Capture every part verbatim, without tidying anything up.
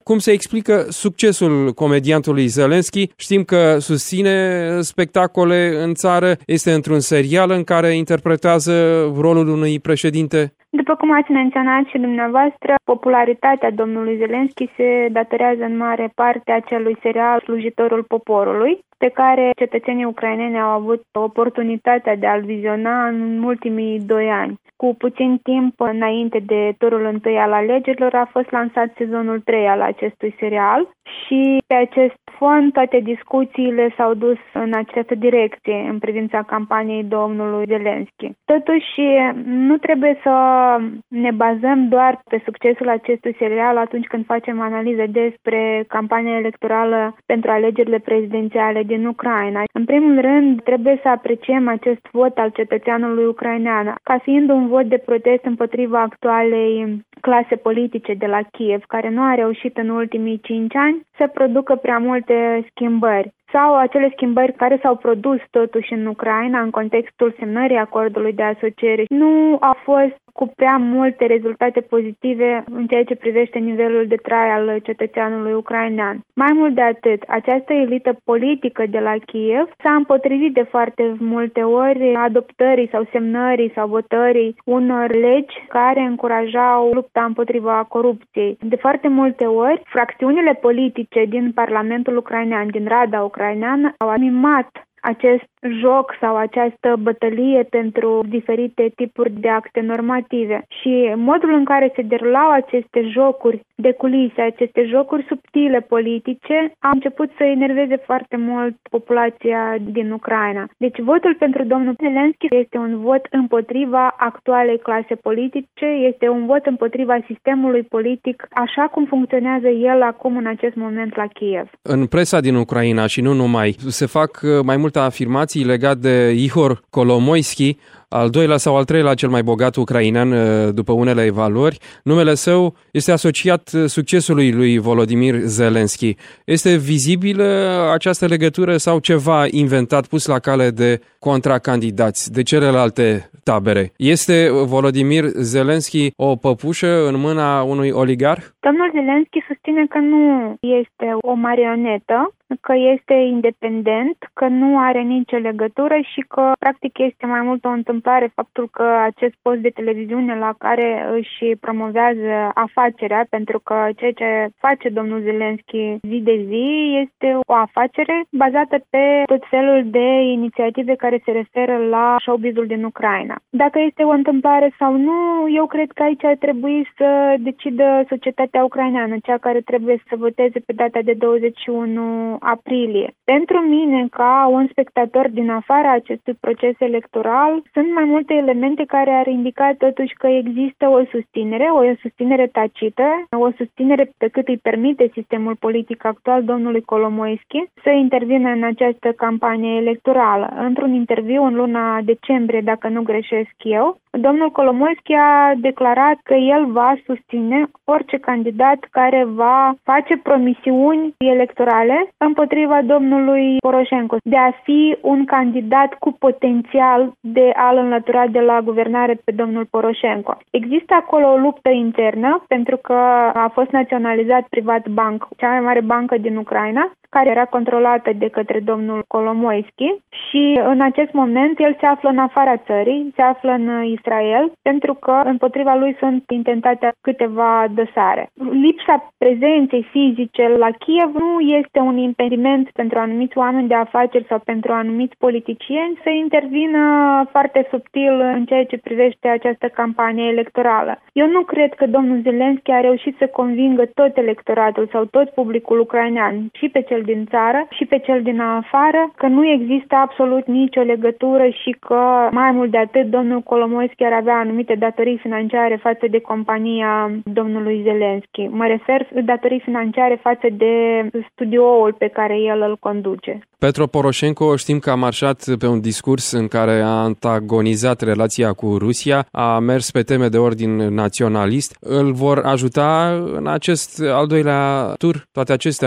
Cum se explică succesul comediantului Zelensky? Știm că susține spectacole în țară, este într-un serial în care interpretează rolul unui președinte. După cum ați menționat și dumneavoastră, popularitatea domnului Zelensky se datorează în mare parte acelui serial Slujitorul Poporului, pe care cetățenii ucraineni au avut oportunitatea de a-l viziona în ultimii doi ani. Cu puțin timp înainte de turul întâi al alegerilor a fost lansat sezonul trei al acestui serial și pe acest fond toate discuțiile s-au dus în această direcție în privința campaniei domnului Zelensky. Totuși, nu trebuie să ne bazăm doar pe succesul acestui serial atunci când facem analize despre campania electorală pentru alegerile prezidențiale din Ucraina. În primul rând, trebuie să apreciem acest vot al cetățeanului ucrainean ca fiind un vot de protest împotriva actualei clase politice de la Kiev, care nu a reușit în ultimii cinci ani să producă prea multe schimbări. Sau acele schimbări care s-au produs totuși în Ucraina în contextul semnării acordului de asociere nu au fost cu prea multe rezultate pozitive în ceea ce privește nivelul de trai al cetățeanului ucrainean. Mai mult de atât, această elită politică de la Kiev s-a împotrivit de foarte multe ori adoptării sau semnării sau votării unor legi care încurajau lupta împotriva corupției. De foarte multe ori, fracțiunile politice din Parlamentul ucrainean, din Rada ucraineană, au animat acest joc sau această bătălie pentru diferite tipuri de acte normative. Și modul în care se derulau aceste jocuri de culise, aceste jocuri subtile politice, a început să enerveze foarte mult populația din Ucraina. Deci votul pentru domnul Zelensky este un vot împotriva actualei clase politice, este un vot împotriva sistemului politic așa cum funcționează el acum în acest moment la Kiev. În presa din Ucraina și nu numai, se fac mai multe afirmații legate de Ihor Kolomoisky, al doilea sau al treilea cel mai bogat ucrainean după unele evaluări. Numele său este asociat succesului lui Volodymyr Zelensky. Este vizibilă această legătură sau ceva inventat, pus la cale de contracandidați, de celelalte tabere? Este Volodymyr Zelensky o păpușă în mâna unui oligarh? Domnul Zelensky susține că nu este o marionetă, că este independent, că nu are nicio legătură și că practic este mai mult o întâmplare faptul că acest post de televiziune la care își promovează afacerea, pentru că ceea ce face domnul Zelensky zi de zi este o afacere bazată pe tot felul de inițiative care se referă la showbizul din Ucraina. Dacă este o întâmplare sau nu, eu cred că aici ar trebui să decidă societatea ucraineană, cea care trebuie să voteze pe data de douăzeci și unu aprilie. Pentru mine, ca un spectator din afara acestui proces electoral, sunt mai multe elemente care ar indica totuși că există o susținere, o susținere tacită, o susținere pe cât îi permite sistemul politic actual domnului Kolomoisky să intervină în această campanie electorală. Într-un interviu în luna decembrie, dacă nu greșesc eu, domnul Kolomoisky a declarat că el va susține orice candidat care va face promisiuni electorale împotriva domnului Poroșenko, de a fi un candidat cu potențial de a-l înlătura de la guvernare pe domnul Poroșenko. Există acolo o luptă internă pentru că a fost naționalizat Privat Bank, cea mai mare bancă din Ucraina, care era controlată de către domnul Kolomoisky și în acest moment el se află în afara țării, se află în Israel, pentru că împotriva lui sunt intentate câteva dosare. Lipsa prezenței fizice la Kiev nu este un impediment pentru anumiți oameni de afaceri sau pentru anumiți politicieni să intervină foarte subtil în ceea ce privește această campanie electorală. Eu nu cred că domnul Zelensky a reușit să convingă tot electoratul sau tot publicul ucrainean, și pe cel din țară și pe cel din afară, că nu există absolut nicio legătură și că, mai mult de atât, domnul Kolomoisky ar avea anumite datorii financiare față de compania domnului Zelensky. Mă refer datorii financiare față de studioul pe care el îl conduce. Petro Poroșenko știm că a marșat pe un discurs în care a antagonizat relația cu Rusia, a mers pe teme de ordin naționalist. Îl vor ajuta în acest al doilea tur toate acestea?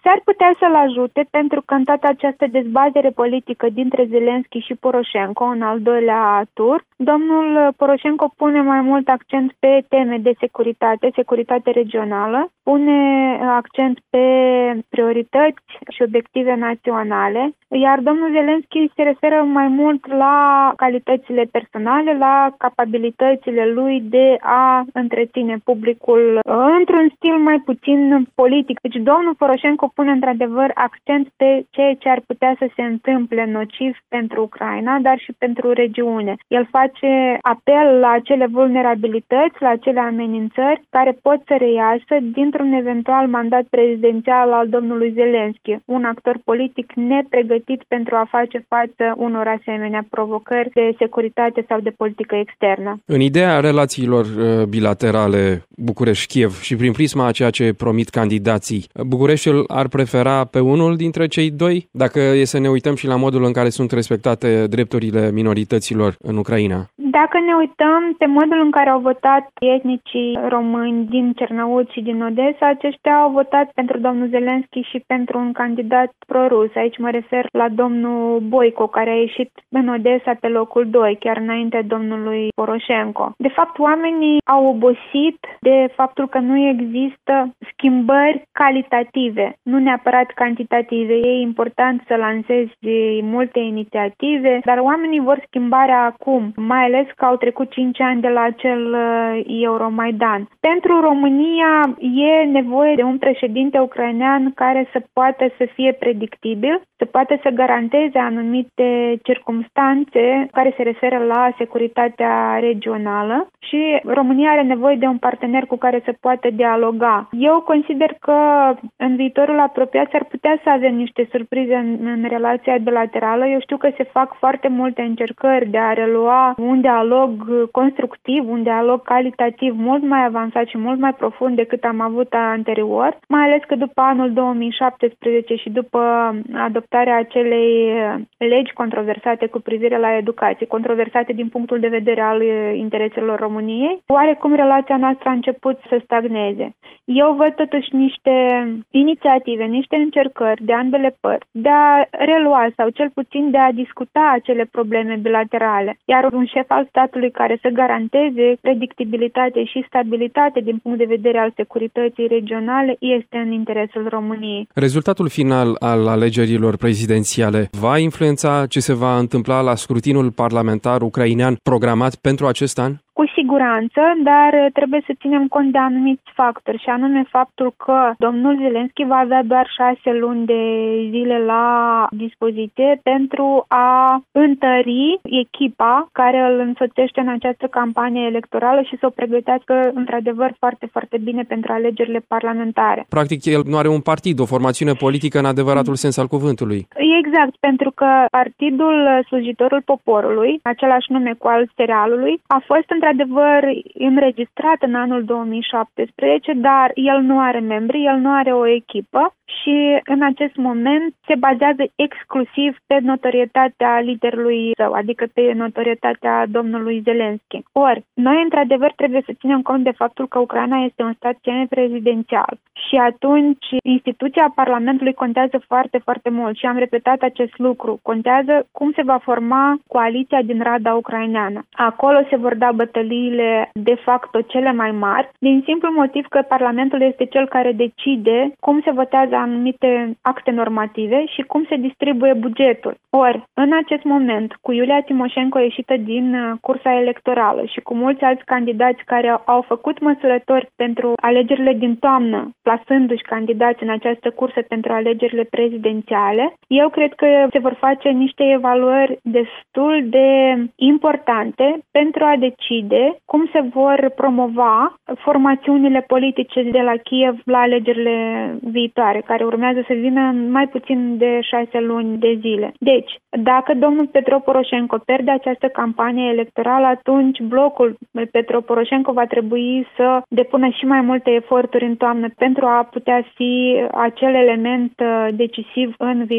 S-ar putea să-l ajute pentru că în toată această dezbatere politică dintre Zelensky și Poroșenko, în al doilea tur, domnul Poroșenko pune mai mult accent pe teme de securitate, securitate regională, pune accent pe priorități și obiective naționale, iar domnul Zelensky se referă mai mult la calitățile personale, la capabilitățile lui de a întreține publicul într-un stil mai puțin politic. Deci domnul Poroșenko pune într-adevăr accent pe ceea ce ar putea să se întâmple nociv pentru Ucraina, dar și pentru regiune. El face apel la acele vulnerabilități, la acele amenințări care pot să reiasă dintr-un eventual mandat prezidențial al domnului Zelensky, un actor politic nepregătit pentru a face față unor asemenea provocări de securitate sau de politică externă. În ideea relațiilor bilaterale București-Kiev și prin prisma a ceea ce promit candidații, Bucureștiul ar prefera pe unul dintre cei doi, dacă e să ne uităm și la modul în care sunt respectate drepturile minorităților în Ucraina? Dacă ne uităm pe modul în care au votat etnicii români din Cernăuți și din Odessa, aceștia au votat pentru domnul Zelensky și pentru un candidat pro-rus. Aici mă refer la domnul Boico, care a ieșit în Odessa pe locul doi, chiar înainte domnului Poroșenko. De fapt, oamenii au obosit de faptul că nu există schimbări calitative, nu neapărat cantitative. E important să lansezi multe inițiative, dar oamenii vor schimbarea acum, mai ales că au trecut cinci ani de la acel Euromaidan. Pentru România e nevoie de un președinte ucrainean care să poată să fie predictibil, să poată să garanteze anumite circumstanțe care se referă la securitatea regională și România are nevoie de un partener cu care să poată dialoga. Eu consider că în viitorul apropiat ar putea să avem niște surprize în, în relația bilaterală. Eu știu că se fac foarte multe încercări de a relua un dialog constructiv, un dialog calitativ mult mai avansat și mult mai profund decât am avut anterior, mai ales că după anul două mii șaptesprezece și după adoptarea acelei legi controversate cu privire la educație, controversate din punctul de vedere al intereselor României, oarecum relația noastră a început să stagneze. Eu văd totuși niște inițiative, niște încercări de ambele părți de a relua sau cel puțin de a discuta acele probleme bilaterale, iar un șef al statului care să garanteze predictibilitate și stabilitate din punct de vedere al securității regionale este în interesul României. Rezultatul final al alegerilor prezidențiale va influența ce se va întâmpla la scrutinul parlamentar ucrainean programat pentru acest an? Cu siguranță, dar trebuie să ținem cont de anumiți factori și anume faptul că domnul Zelensky va avea doar șase luni de zile la dispoziție pentru a întări echipa care îl însoțește în această campanie electorală și să o pregătească într-adevăr foarte, foarte bine pentru alegerile parlamentare. Practic, el nu are un partid, o formațiune politică în adevăratul sens al cuvântului. Exact, pentru că Partidul Slujitorul Poporului, același nume cu al serialului, a fost într-adevăr înregistrat în anul două mii șaptesprezece, dar el nu are membri, el nu are o echipă și în acest moment se bazează exclusiv pe notorietatea liderului său, adică pe notorietatea domnului Zelensky. Ori, noi într-adevăr trebuie să ținem cont de faptul că Ucraina este un stat semiprezidențial și atunci instituția Parlamentului contează foarte, foarte mult și am repetat acest lucru. Contează cum se va forma coaliția din Rada ucraineană. Acolo se vor da bătăliile de facto cele mai mari, din simplu motiv că Parlamentul este cel care decide cum se votează anumite acte normative și cum se distribuie bugetul. Ori, în acest moment, cu Iulia Timoșenko ieșită din cursa electorală și cu mulți alți candidați care au făcut măsurători pentru alegerile din toamnă, plasându-și candidați în această cursă pentru alegerile prezidențiale, eu cred că se vor face niște evaluări destul de importante pentru a decide cum se vor promova formațiunile politice de la Kiev la alegerile viitoare, care urmează să vină în mai puțin de șase luni de zile. Deci, dacă domnul Petro Poroșenko pierde această campanie electorală, atunci blocul Petro Poroșenko va trebui să depună și mai multe eforturi în toamnă pentru a putea fi acel element decisiv în viitoarea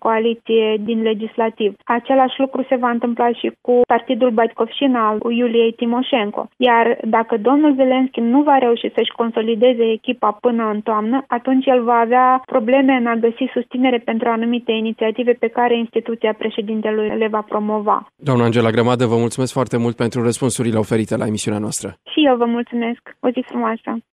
coaliție din legislativ. Același lucru se va întâmpla și cu partidul Batkovșina al Iuliei Timoșenko. Iar dacă domnul Zelenski nu va reuși să-și consolideze echipa până în toamnă, atunci el va avea probleme în a găsi susținere pentru anumite inițiative pe care instituția președintelui le va promova. Doamna Angela Grămadă, vă mulțumesc foarte mult pentru răspunsurile oferite la emisiunea noastră. Și eu vă mulțumesc. O zi frumoasă!